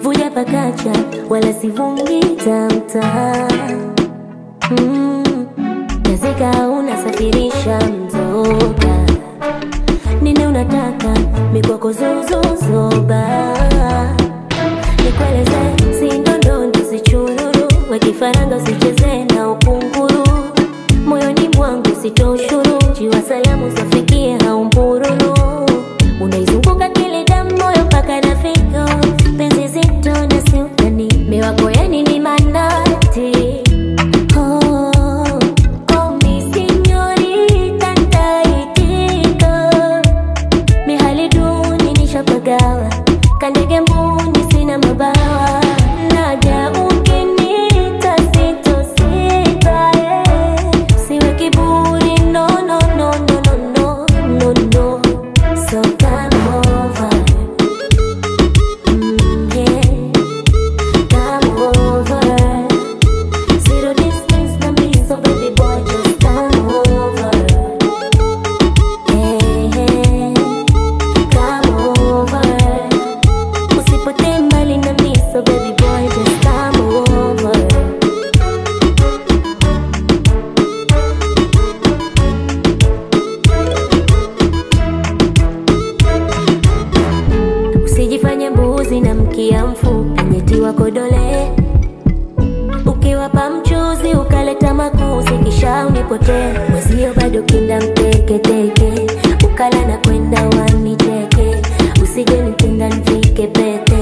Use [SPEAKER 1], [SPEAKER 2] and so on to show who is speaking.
[SPEAKER 1] vuja pakacha wala sivungi tamta. Yazika unasafirisha mzoga, nini unataka mikwako zoba. Nikueleze si ndondo si chururu, wakifaranga usicheze na upunguru. Moyoni mwangu sitoshuru, jiwa salamu zafikie haumbururu. Unaizunguka kile damu moyo mpaka nafika, penzi zito na siutani, mewako yani ni manati. Mi sinyorita nitaitika, mihali duni nishapagawa, kandege mbuni sina mabawa. Naja ukinita sitosita, siwe kiburi, no. So come over, yeah, come over. Zero distance na me, so baby boy just come over. Yeah, come over. Usipotee mbali na me, so baby boy just come over. Usijifanye mbuzi na mkia mfupi, nyeti wako dole. Ukiwapa mchuzi ukaleta makuzi, kisha unipotee. Mwezio bado kinda mteke, ukala na kwenda waniteke. Usije nipenda nifike pete.